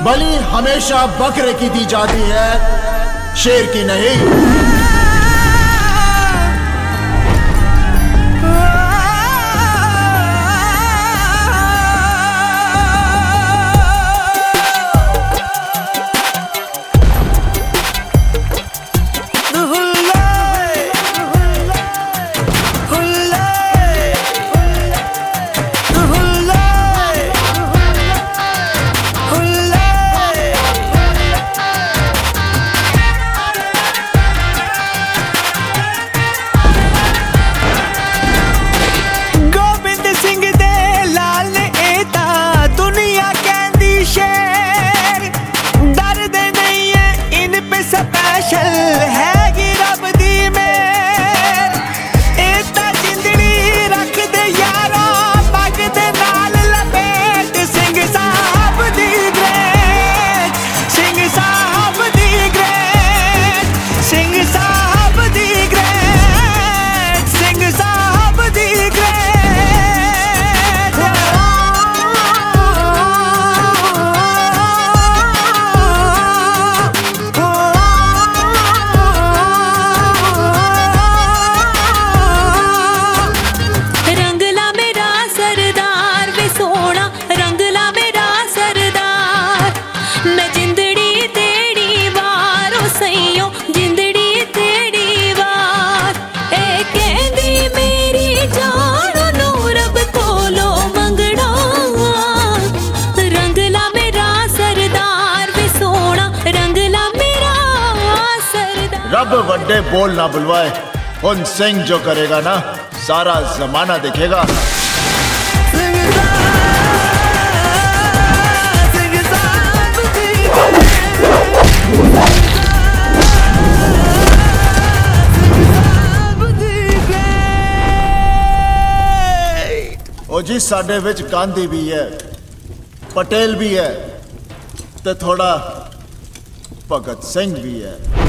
बलि हमेशा बकरे की दी जाती है, शेर की नहीं। रब वड्डे बोल ना बुलवाए, उन सिंह जो करेगा ना सारा जमाना देखेगा। ओ जी साडे विच गांधी भी है, पटेल भी है, ते थोड़ा भगत सिंह भी है।